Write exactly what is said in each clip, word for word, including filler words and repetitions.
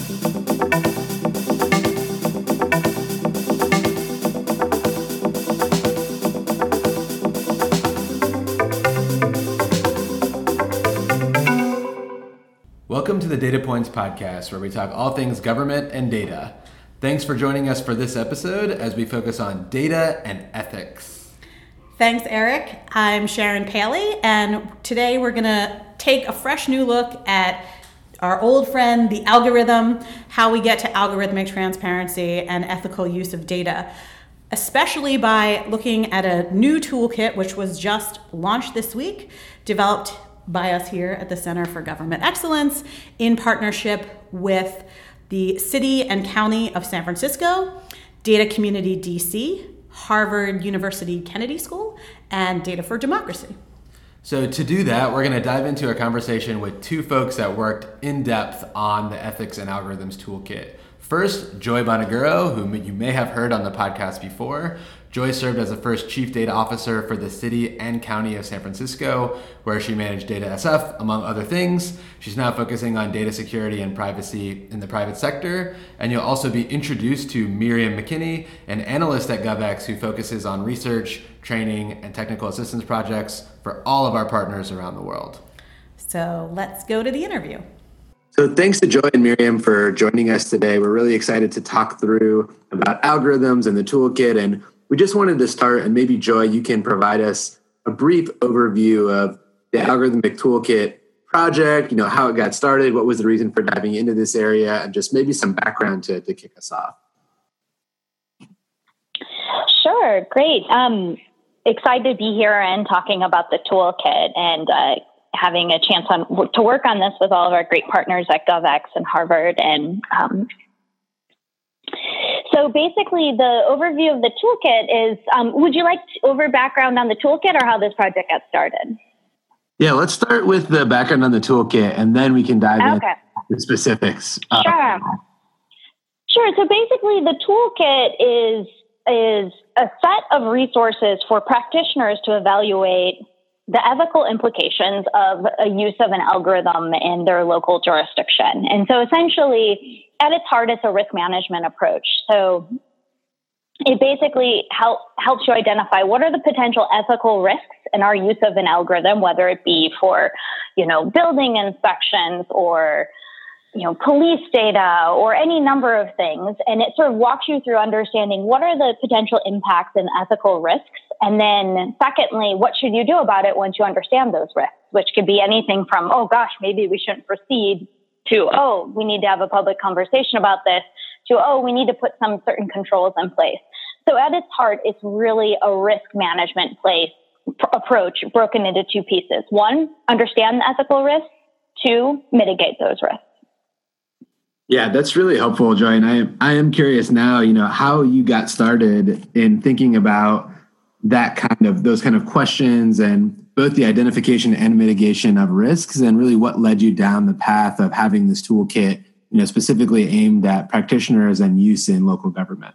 Welcome to the Data Points podcast, where we talk all things government and data. Thanks for joining us for this episode as we focus on data and ethics. Thanks, Eric. I'm Sharon Paley, and today we're going to take a fresh new look at our old friend, the algorithm, how we get to algorithmic transparency and ethical use of data, especially by looking at a new toolkit which was just launched this week, developed by us here at the Center for Government Excellence in partnership with the City and County of San Francisco, Data Community D C, Harvard University Kennedy School, and Data for Democracy. So to do that, we're going to dive into a conversation with two folks that worked in depth on the Ethics and Algorithms Toolkit. First, Joy Bonaguro, whom you may have heard on the podcast before. Joy served as the first Chief Data Officer for the City and County of San Francisco, where she managed Data S F, among other things. She's now focusing on data security and privacy in the private sector. And you'll also be introduced to Miriam McKinney, an analyst at GovX who focuses on research, training, and technical assistance projects for all of our partners around the world. So let's go to the interview. So thanks to Joy and Miriam for joining us today. We're really excited to talk through about algorithms and the toolkit. And we just wanted to start, and maybe Joy, you can provide us a brief overview of the Algorithmic Toolkit project, you know, how it got started, what was the reason for diving into this area, and just maybe some background to, to kick us off. Sure, great. Um, excited to be here and talking about the toolkit and uh, having a chance on, to work on this with all of our great partners at GovX and Harvard. And um, so basically the overview of the toolkit is, um, would you like over background on the toolkit or how this project got started? Yeah, let's start with the background on the toolkit and then we can dive okay. into the specifics. Sure. Uh, sure. So basically the toolkit is, is a set of resources for practitioners to evaluate the ethical implications of a use of an algorithm in their local jurisdiction. And so essentially, at its heart, it's a risk management approach. So it basically help, helps you identify what are the potential ethical risks in our use of an algorithm, whether it be for, you know, building inspections or, you know, police data or any number of things. And it sort of walks you through understanding what are the potential impacts and ethical risks. And then secondly, what should you do about it once you understand those risks, which could be anything from, oh gosh, maybe we shouldn't proceed, to, oh, we need to have a public conversation about this, to, oh, we need to put some certain controls in place. So at its heart, it's really a risk management place pr- approach broken into two pieces. One, understand the ethical risks. Two, mitigate those risks. Yeah, that's really helpful, Joy. And I, I am curious now, you know, how you got started in thinking about that kind of, those kind of questions and both the identification and mitigation of risks and really what led you down the path of having this toolkit, you know, specifically aimed at practitioners and use in local government.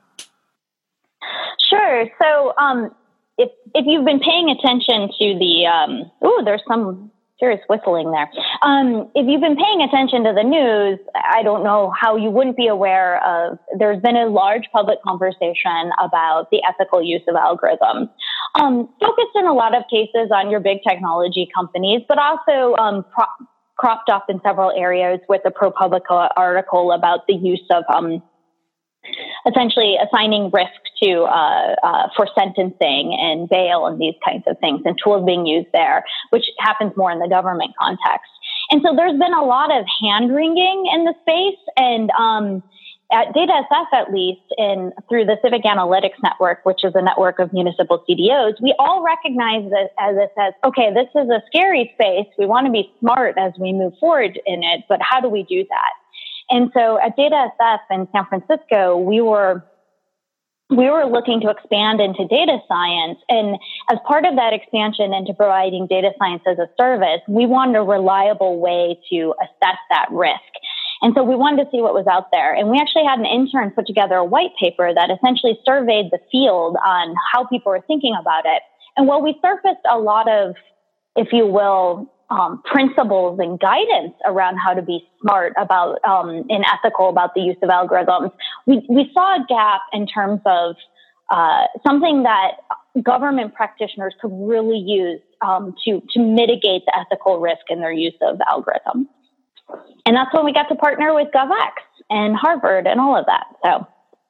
Sure. So um, if, if you've been paying attention to the, um, oh, there's some serious whistling there. Um, if you've been paying attention to the news, I don't know how you wouldn't be aware of, there's been a large public conversation about the ethical use of algorithms, um, focused in a lot of cases on your big technology companies, but also um, pro- cropped up in several areas with a ProPublica article about the use of um, essentially assigning risk to uh, uh, for sentencing and bail and these kinds of things, and tools being used there, which happens more in the government context. And so there's been a lot of hand wringing in the space, and um, at Data S F at least, and through the Civic Analytics Network, which is a network of municipal C D Os, we all recognize this as it says, okay, this is a scary space. We want to be smart as we move forward in it, but how do we do that? And so at Data S F in San Francisco, we were we were looking to expand into data science. And as part of that expansion into providing data science as a service, we wanted a reliable way to assess that risk. And so we wanted to see what was out there. And we actually had an intern put together a white paper that essentially surveyed the field on how people were thinking about it. And while we surfaced a lot of, if you will, um, principles and guidance around how to be smart about um, and ethical about the use of algorithms, we, we saw a gap in terms of uh, something that government practitioners could really use um, to, to mitigate the ethical risk in their use of algorithms. And that's when we got to partner with GovX and Harvard and all of that. So.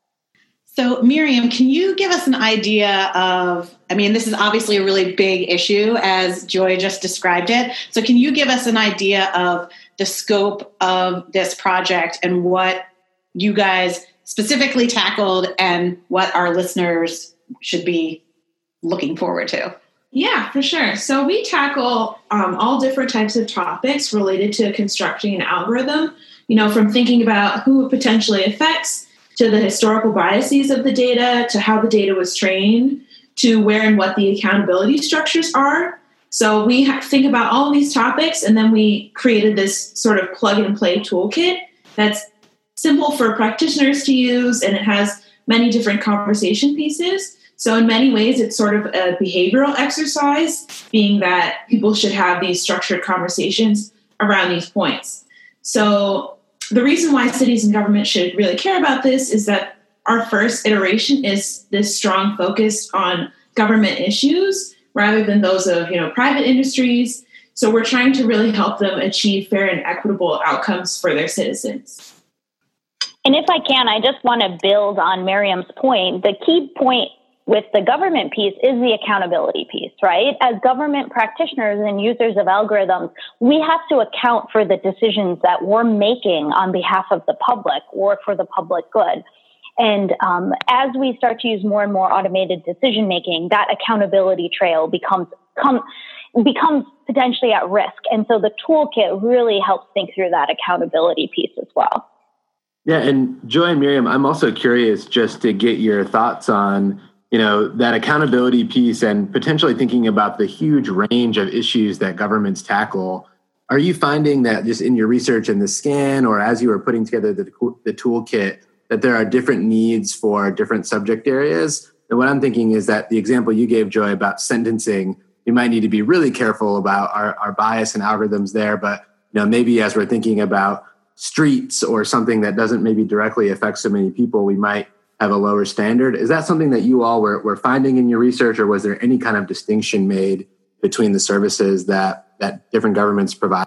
So Miriam, can you give us an idea of, I mean, this is obviously a really big issue as Joy just described it. So can you give us an idea of the scope of this project and what you guys specifically tackled and what our listeners should be looking forward to? Yeah, for sure. So we tackle um, all different types of topics related to constructing an algorithm, you know, from thinking about who it potentially affects to the historical biases of the data, to how the data was trained, to where and what the accountability structures are. So we ha- think about all of these topics, and then we created this sort of plug and play toolkit that's simple for practitioners to use, and it has many different conversation pieces. So in many ways, it's sort of a behavioral exercise, being that people should have these structured conversations around these points. So the reason why cities and government should really care about this is that our first iteration is this strong focus on government issues rather than those of, you know, private industries. So we're trying to really help them achieve fair and equitable outcomes for their citizens. And if I can, I just want to build on Miriam's point. The key point with the government piece is the accountability piece, right? As government practitioners and users of algorithms, we have to account for the decisions that we're making on behalf of the public or for the public good. And um, as we start to use more and more automated decision making, that accountability trail becomes come, becomes potentially at risk. And so the toolkit really helps think through that accountability piece as well. Yeah, and Joy and Miriam, I'm also curious just to get your thoughts on, you know, that accountability piece and potentially thinking about the huge range of issues that governments tackle. Are you finding that just in your research and the scan, or as you were putting together the, the toolkit, that there are different needs for different subject areas? And what I'm thinking is that the example you gave, Joy, about sentencing, we might need to be really careful about our, our bias and algorithms there. But, you know, maybe as we're thinking about streets or something that doesn't maybe directly affect so many people, we might have a lower standard. Is that something that you all were, were finding in your research, or was there any kind of distinction made between the services that, that different governments provide?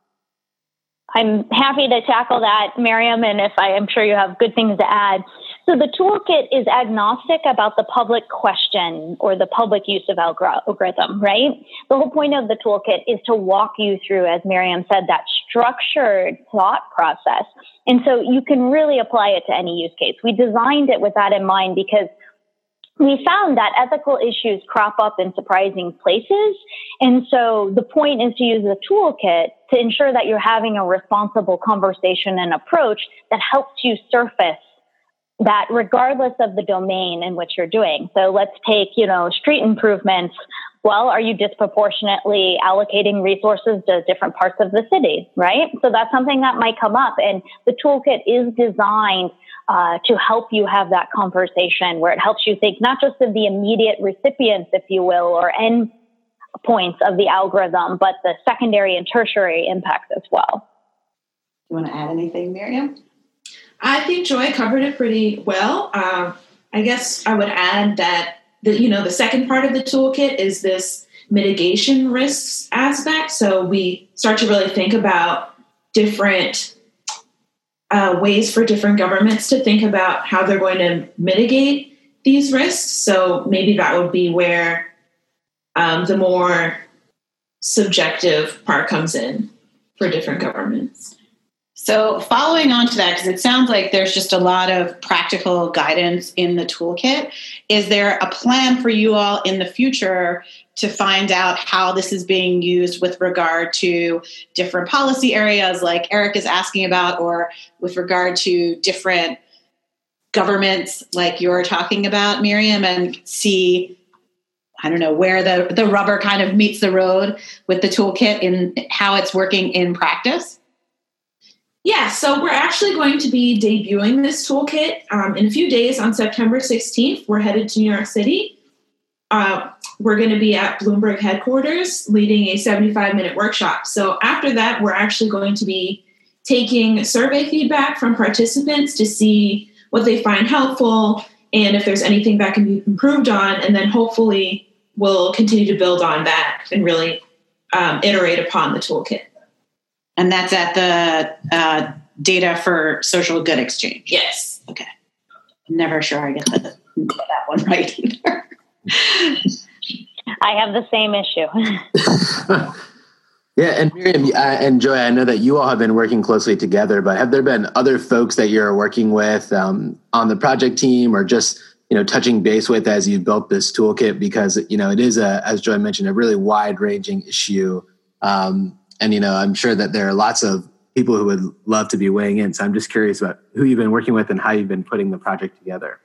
I'm happy to tackle that, Miriam, and if I am sure you have good things to add. So the toolkit is agnostic about the public question or the public use of algorithm, right? The whole point of the toolkit is to walk you through, as Miriam said, that structured thought process. And so you can really apply it to any use case. We designed it with that in mind because we found that ethical issues crop up in surprising places. And so the point is to use the toolkit to ensure that you're having a responsible conversation and approach that helps you surface that regardless of the domain in which you're doing. So let's take, you know, street improvements. Well, are you disproportionately allocating resources to different parts of the city, right? So that's something that might come up. And the toolkit is designed uh, to help you have that conversation where it helps you think not just of the immediate recipients, if you will, or end points of the algorithm, but the secondary and tertiary impacts as well. You want to add anything, Miriam? I think Joy covered it pretty well. Uh, I guess I would add that the, you know, the second part of the toolkit is this mitigation risks aspect. So we start to really think about different uh, ways for different governments to think about how they're going to mitigate these risks. So maybe that would be where um, the more subjective part comes in for different governments. So following on to that, because it sounds like there's just a lot of practical guidance in the toolkit, is there a plan for you all in the future to find out how this is being used with regard to different policy areas like Eric is asking about, or with regard to different governments like you're talking about, Miriam, and see, I don't know, where the, the rubber kind of meets the road with the toolkit and how it's working in practice? Yeah, so we're actually going to be debuting this toolkit um, in a few days on September sixteenth. We're headed to New York City. uh, we're going to be at Bloomberg headquarters leading a seventy-five minute workshop. So after that, we're actually going to be taking survey feedback from participants to see what they find helpful and if there's anything that can be improved on. And then hopefully we'll continue to build on that and really um, iterate upon the toolkit. And that's at the uh, Data for Social Good Exchange. Yes. Okay. Never sure I get the, that one right either. I have the same issue. Yeah, and Miriam uh, and Joy, I know that you all have been working closely together, but have there been other folks that you're working with um, on the project team or just, you know, touching base with as you built this toolkit? Because, you know, it is, a, as Joy mentioned, a really wide-ranging issue. Um, and, you know, I'm sure that there are lots of people who would love to be weighing in. So I'm just curious about who you've been working with and how you've been putting the project together.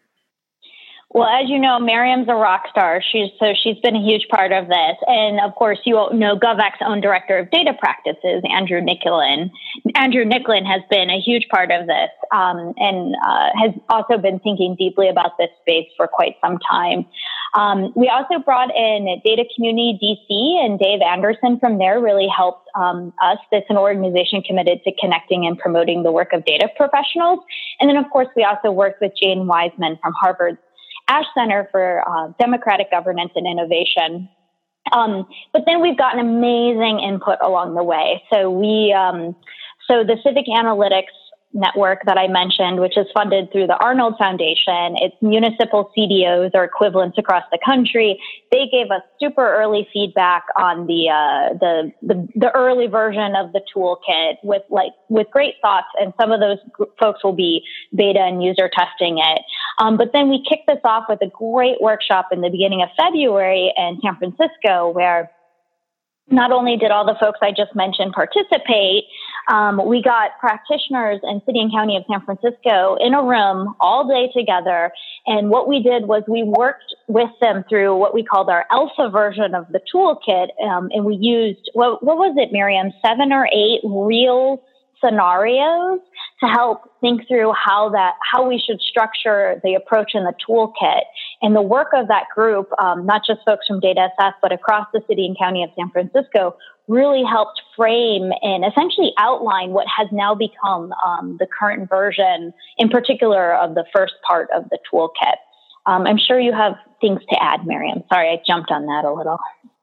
Well, as you know, Miriam's a rock star. She's so she's been a huge part of this. And of course, you all know GovEx's own director of data practices, Andrew Nicklin. Andrew Nicklin has been a huge part of this um, and uh, has also been thinking deeply about this space for quite some time. Um, we also brought in Data Community D C, and Dave Anderson from there really helped um, us. It's an organization committed to connecting and promoting the work of data professionals. And then, of course, we also worked with Jane Wiseman from Harvard's Ash Center for uh, Democratic Governance and Innovation. Um, but then we've gotten amazing input along the way. So we, um, so the Civic Analytics Network that I mentioned, which is funded through the Arnold Foundation, it's municipal C D Os or equivalents across the country. They gave us super early feedback on the uh, the, the the early version of the toolkit with like with great thoughts, and some of those folks will be beta and user testing it. Um, but then we kicked this off with a great workshop in the beginning of February in San Francisco, where not only did all the folks I just mentioned participate, um, we got practitioners in City and County of San Francisco in a room all day together. And what we did was we worked with them through what we called our alpha version of the toolkit. Um, and we used, what, what was it, Miriam, seven or eight real scenarios to help think through how that how we should structure the approach in the toolkit. And the work of that group, um, not just folks from Data S F, but across the City and County of San Francisco, really helped frame and essentially outline what has now become um, the current version, in particular of the first part of the toolkit. Um, I'm sure you have things to add, Miriam. Sorry, I jumped on that a little.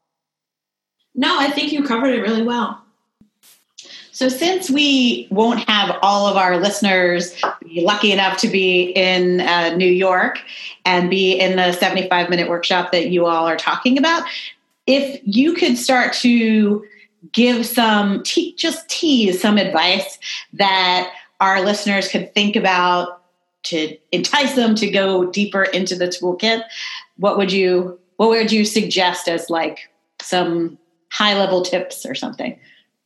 No, I think you covered it really well. So since we won't have all of our listeners be lucky enough to be in uh, New York and be in the seventy-five minute workshop that you all are talking about, if you could start to give some, te- just tease some advice that our listeners could think about to entice them to go deeper into the toolkit, what would you, what would you suggest as like some high level tips or something?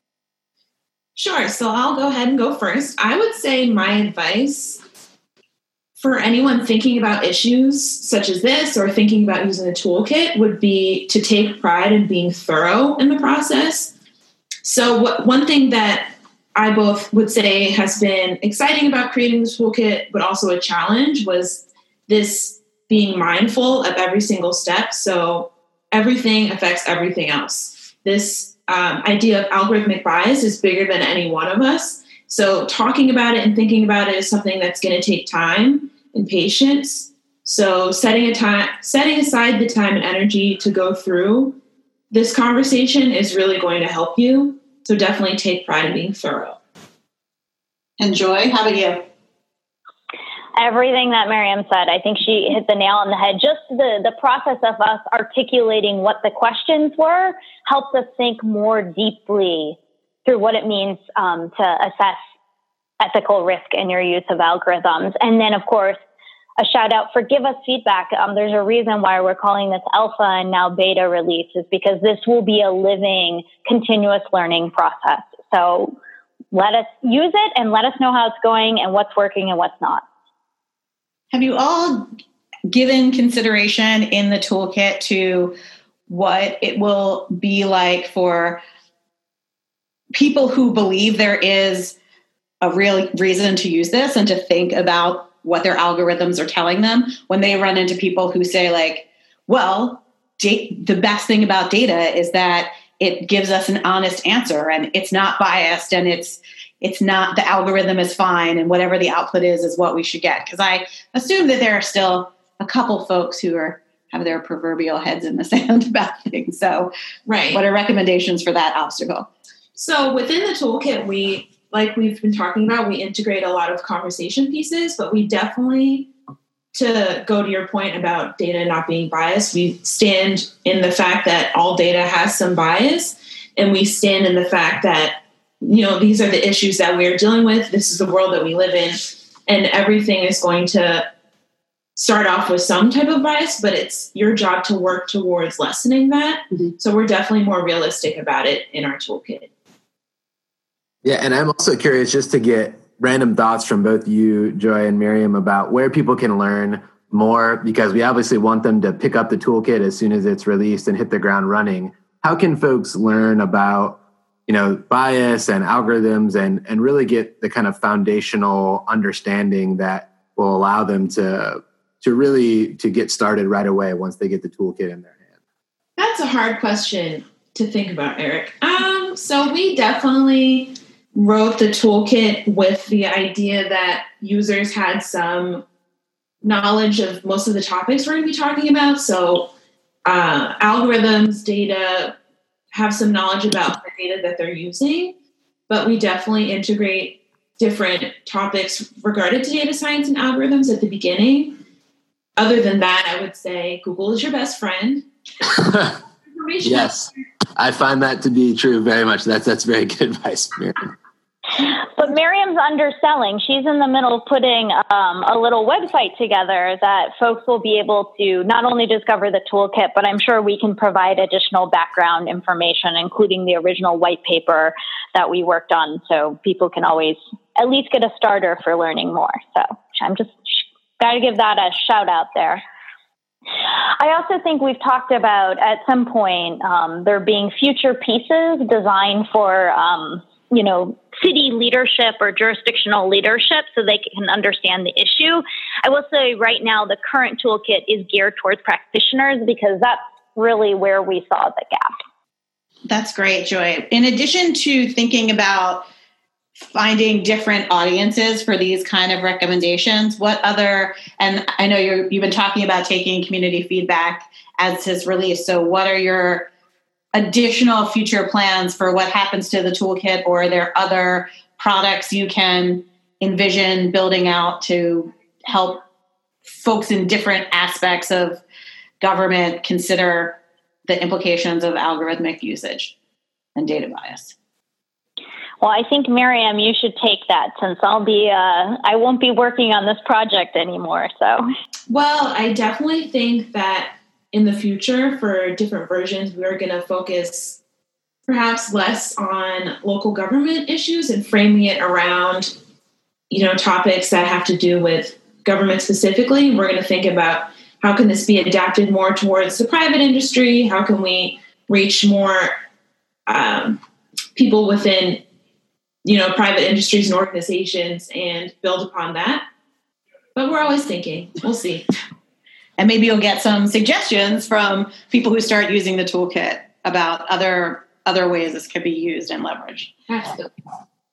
Sure. So I'll go ahead and go first. I would say my advice for anyone thinking about issues such as this or thinking about using a toolkit would be to take pride in being thorough in the process. So what, one thing that I both would say has been exciting about creating this toolkit, but also a challenge, was this being mindful of every single step. So everything affects everything else. This Um, idea of algorithmic bias is bigger than any one of us. So talking about it and thinking about it is something that's going to take time and patience. So setting a time, setting aside the time and energy to go through this conversation is really going to help you. So definitely take pride in being thorough. And Joy, how about you? Everything that Miriam said, I think she hit the nail on the head. Just the, the process of us articulating what the questions were helps us think more deeply through what it means um, to assess ethical risk in your use of algorithms. And then, of course, a shout out for give us feedback. Um, there's a reason why we're calling this alpha and now beta release, is because this will be a living, continuous learning process. So let us use it and let us know how it's going and what's working and what's not. Have you all given consideration in the toolkit to what it will be like for people who believe there is a real reason to use this and to think about what their algorithms are telling them when they run into people who say like, well, da- the best thing about data is that it gives us an honest answer, and it's not biased, and it's it's not, the algorithm is fine, and whatever the output is is what we should get. Because I assume that there are still a couple folks who are have their proverbial heads in the sand about things. So, right. What are recommendations for that obstacle? So within the toolkit, we, like we've been talking about, we integrate a lot of conversation pieces, but we definitely, to go to your point about data not being biased, we stand in the fact that all data has some bias, and we stand in the fact that, you know, these are the issues that we're dealing with. This is the world that we live in, and everything is going to start off with some type of bias, but it's your job to work towards lessening that. Mm-hmm. So we're definitely more realistic about it in our toolkit. Yeah, and I'm also curious just to get random thoughts from both you, Joy, and Miriam about where people can learn more, because we obviously want them to pick up the toolkit as soon as it's released and hit the ground running. How can folks learn about, you know, bias and algorithms and, and really get the kind of foundational understanding that will allow them to to really to get started right away once they get the toolkit in their hand? That's a hard question to think about, Eric. Um, so we definitely wrote the toolkit with the idea that users had some knowledge of most of the topics we're going to be talking about. So uh, algorithms, data, have some knowledge about the data that they're using, but we definitely integrate different topics regarding to data science and algorithms at the beginning. Other than that, I would say Google is your best friend. Yes, I find that to be true very much. That's that's very good advice, Miriam. But Miriam's underselling. She's in the middle of putting um, a little website together that folks will be able to not only discover the toolkit, but I'm sure we can provide additional background information, including the original white paper that we worked on, so people can always at least get a starter for learning more. So I'm just got to give that a shout out there. I also think we've talked about at some point um, there being future pieces designed for, um, you know, city leadership or jurisdictional leadership so they can understand the issue. I will say right now the current toolkit is geared towards practitioners because that's really where we saw the gap. That's great, Joy. In addition to thinking about finding different audiences for these kind of recommendations, what other, and I know you're, you've been talking about taking community feedback as is released. So what are your additional future plans for what happens to the toolkit, or are there other products you can envision building out to help folks in different aspects of government consider the implications of algorithmic usage and data bias? Well, I think, Miriam, you should take that since I'll be, uh, I won't be working on this project anymore. So, well, I definitely think that in the future for different versions, we're going to focus perhaps less on local government issues and framing it around, you know, topics that have to do with government specifically. We're going to think about how can this be adapted more towards the private industry? How can we reach more um, people within, you know, private industries and organizations and build upon that. But we're always thinking, we'll see. And maybe you'll get some suggestions from people who start using the toolkit about other other ways this could be used and leveraged. Absolutely.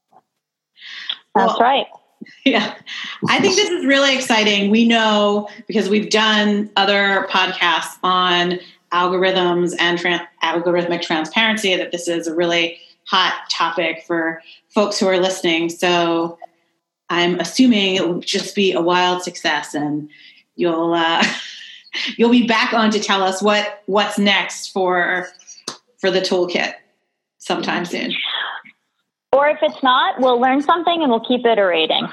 That's well, right. Yeah. I think this is really exciting. We know, because we've done other podcasts on algorithms and tra- algorithmic transparency, that this is a really hot topic for folks who are listening. So I'm assuming it will just be a wild success, and you'll uh, you'll be back on to tell us what what's next for for the toolkit sometime soon. Or if it's not, we'll learn something and we'll keep iterating.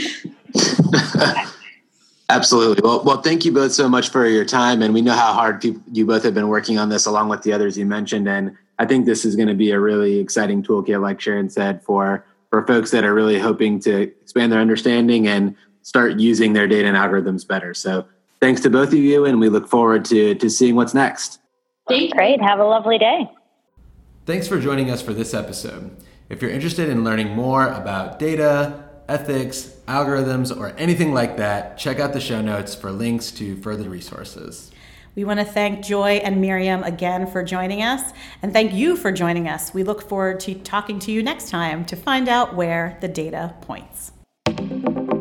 Absolutely. Well, well, thank you both so much for your time. And we know how hard people, you both have been working on this along with the others you mentioned. And I think this is going to be a really exciting toolkit, like Sharon said, for, for folks that are really hoping to expand their understanding and start using their data and algorithms better. So thanks to both of you. And we look forward to, to seeing what's next. Great. Have a lovely day. Thanks for joining us for this episode. If you're interested in learning more about data, ethics, algorithms, or anything like that, check out the show notes for links to further resources. We want to thank Joy and Miriam again for joining us, and thank you for joining us. We look forward to talking to you next time to find out where the data points.